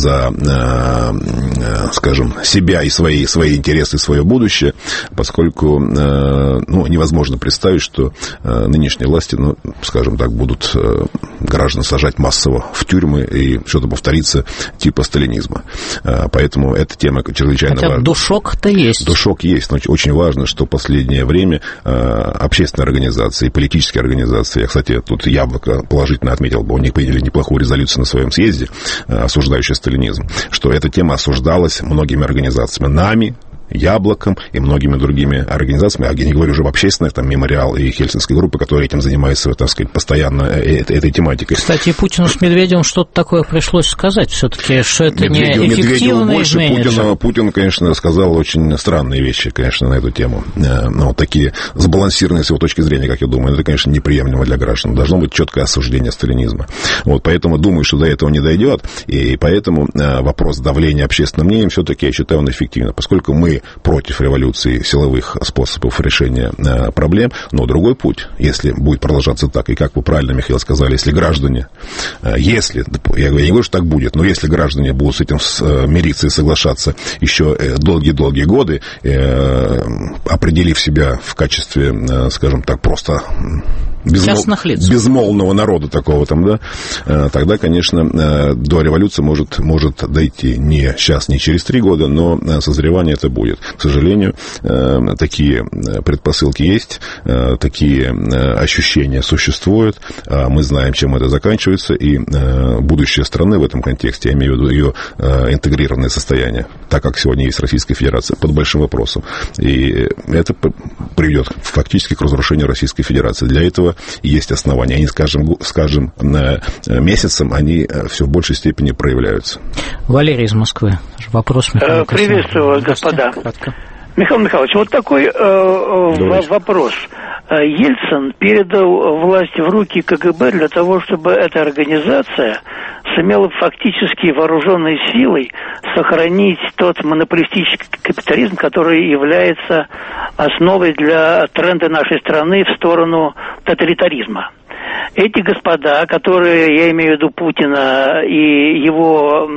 скажем, себя и свои интересы, свое будущее, поскольку, ну, невозможно представить, что нынешние власти, ну, скажем так, будут граждан сажать массово в тюрьмы, и что-то повторится типа сталинизма. Поэтому эта тема чрезвычайно важна. Хотя душок-то есть. Душок есть, но очень важно, что в последнее время общественные организации, политические организации, я, кстати, тут Яблоко положительно отметил бы, у них приняли неплохую резолюцию на своем съезде, осуждающую сталинизм, что эта тема осуждалась многими организациями, нами, Яблоком и многими другими организациями, я не говорю уже об общественных, там, Мемориал и Хельсинская группа, которые этим занимаются, так сказать, постоянно этой тематикой. Кстати, Путину с Медведевым что-то такое пришлось сказать все-таки, что это не эффективное менеджер. Путин, конечно, сказал очень странные вещи, конечно, на эту тему. Ну, такие сбалансированные с его точки зрения, как я думаю, это, конечно, неприемлемо для граждан. Должно быть четкое осуждение сталинизма. Вот, поэтому думаю, что до этого не дойдет, и поэтому вопрос давления общественным мнением все-таки, я считаю, он эффективен, поскольку мы против революции силовых способов решения проблем, но другой путь, если будет продолжаться так, и как вы правильно, Михаил, сказали, если граждане, я не говорю, что так будет, но если граждане будут с этим мириться и соглашаться еще долгие-долгие годы, определив себя в качестве, скажем так, просто безмолвного народа такого там, да, тогда, конечно, до революции может дойти не сейчас, не через 3 года, но созревание это будет. К сожалению, такие предпосылки есть, такие ощущения существуют, мы знаем, чем это заканчивается, и будущее страны в этом контексте, я имею в виду ее интегрированное состояние, так как сегодня есть Российская Федерация, под большим вопросом. И это приведет фактически к разрушению Российской Федерации. Для этого есть основания. Они, скажем, месяцем они все в большей степени проявляются. Валерий из Москвы. Вопрос, Михаил. Приветствую, господа. Михаил Михайлович, вот такой вопрос. Ельцин передал власть в руки КГБ для того, чтобы эта организация сумела фактически вооруженной силой сохранить тот монополистический капитализм, который является основой для тренда нашей страны в сторону тоталитаризма. Эти господа, которые, я имею в виду Путина и его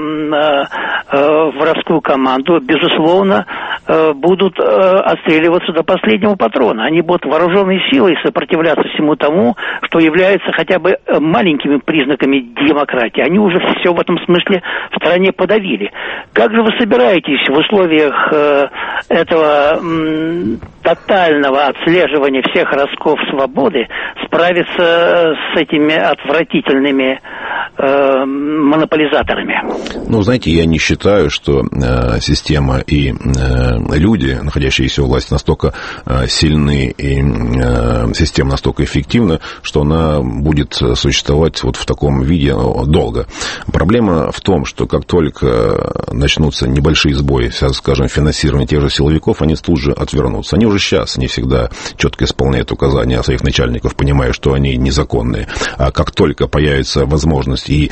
воровскую команду, безусловно, будут отстреливаться до последнего патрона. Они будут вооруженной силой сопротивляться всему тому, что является хотя бы маленькими признаками демократии. Они уже все в этом смысле в стране подавили. Как же вы собираетесь в условиях этого тотального отслеживания всех ростков свободы справиться с этими отвратительными монополизаторами? Ну, знаете, я не считаю, что система и люди, находящиеся у власти, настолько сильны и система настолько эффективна, что она будет существовать вот в таком виде долго. Проблема в том, что как только начнутся небольшие сбои, скажем, финансирование тех же силовиков, они тут же отвернутся. Они уже сейчас не всегда четко исполняют указания своих начальников, понимая, что они незаконные. А как только появится возможность или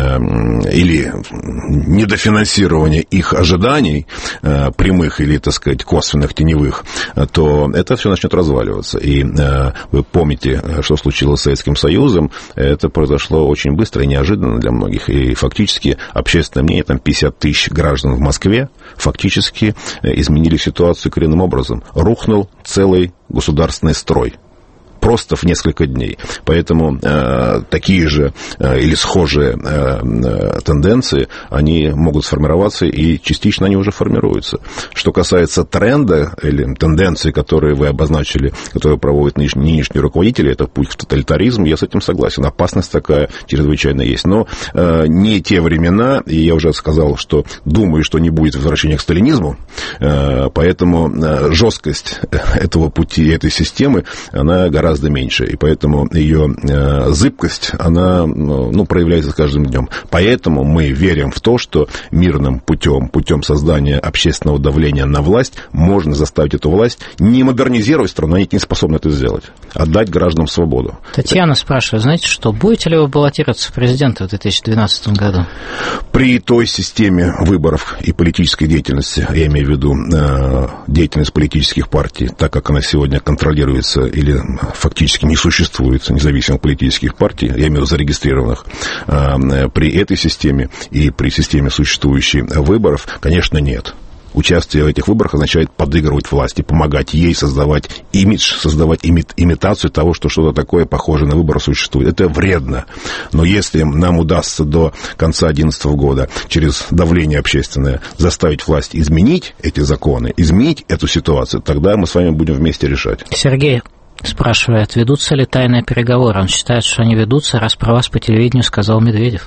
недофинансирование их ожиданий, прямых или, так сказать, косвенных, теневых, то это все начнет разваливаться. И вы помните, что случилось с Советским Союзом. Это произошло очень быстро и неожиданно для многих. И фактически общественное мнение, там 50 тысяч граждан в Москве, фактически изменили ситуацию коренным образом. Рухнул целый государственный строй. Просто в несколько дней. Поэтому такие же или схожие тенденции, они могут сформироваться, и частично они уже формируются. Что касается тренда или тенденции, которые вы обозначили, которые проводят нынешние руководители, это путь в тоталитаризм, я с этим согласен. Опасность такая чрезвычайно есть. Но не те времена, и я уже сказал, что думаю, что не будет возвращения к сталинизму, поэтому жесткость этого пути, этой системы, она гораздо меньше, и поэтому ее зыбкость, она проявляется с каждым днем. Поэтому мы верим в то, что мирным путем создания общественного давления на власть можно заставить эту власть не модернизировать страну, они не способны это сделать, отдать гражданам свободу. Татьяна спрашивает, знаете что, будете ли вы баллотироваться в президенты в 2012 году? При той системе выборов и политической деятельности, я имею в виду деятельность политических партий, так как она сегодня контролируется или фактически не существует независимых политических партий, я имею в виду зарегистрированных, при этой системе и при системе существующих выборов, конечно, нет. Участие в этих выборах означает подыгрывать власти, помогать ей создавать имидж, создавать имитацию того, что что-то такое похожее на выборы существует. Это вредно. Но если нам удастся до конца 2011 года через давление общественное заставить власть изменить эти законы, изменить эту ситуацию, тогда мы с вами будем вместе решать. Сергей спрашивает, ведутся ли тайные переговоры. Он считает, что они ведутся, раз про вас по телевидению сказал Медведев.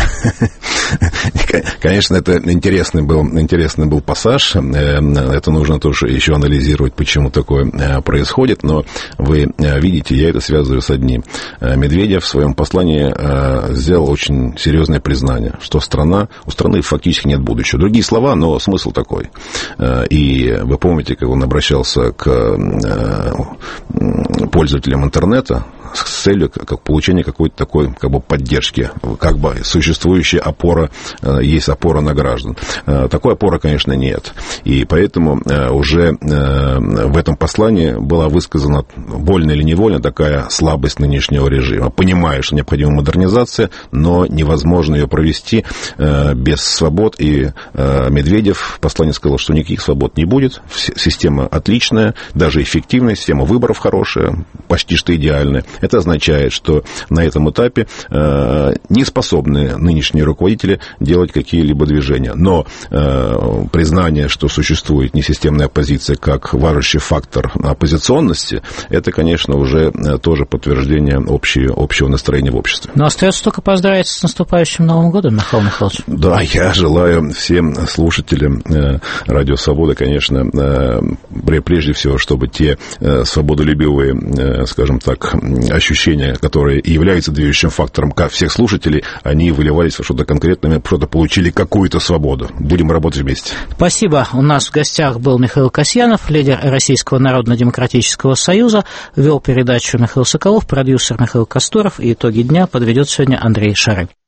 Конечно, это интересный был пассаж. Это нужно тоже еще анализировать, почему такое происходит. Но вы видите, я это связываю с одним. Медведев в своем послании сделал очень серьезное признание, что у страны фактически нет будущего. Другие слова, но смысл такой. И вы помните, как он обращался к пользователям интернета с целью получения какой-то такой поддержки, существующая опора, есть опора на граждан. Такой опоры, конечно, нет. И поэтому уже в этом послании была высказана вольно или невольно такая слабость нынешнего режима. Понимаю, что необходима модернизация, но невозможно ее провести без свобод. И Медведев в послании сказал, что никаких свобод не будет. Система отличная, даже эффективная, система выборов хорошая, почти что идеальная. Это означает, что на этом этапе не способны нынешние руководители делать какие-либо движения. Но признание, что существует несистемная оппозиция как важнейший фактор оппозиционности, это, конечно, уже тоже подтверждение общего настроения в обществе. Но остается только поздравить с наступающим Новым годом, Михаил Михайлович. Да, я желаю всем слушателям Радио Свобода, конечно, прежде всего, чтобы те свободолюбивые, скажем так, ощущения, которые и являются движущим фактором всех слушателей, они выливались во что-то конкретное, что-то получили какую-то свободу. Будем работать вместе. Спасибо. У нас в гостях был Михаил Касьянов, лидер Российского народно-демократического союза. Вел передачу Михаил Соколов, продюсер Михаил Кастуров. И итоги дня подведет сегодня Андрей Шары.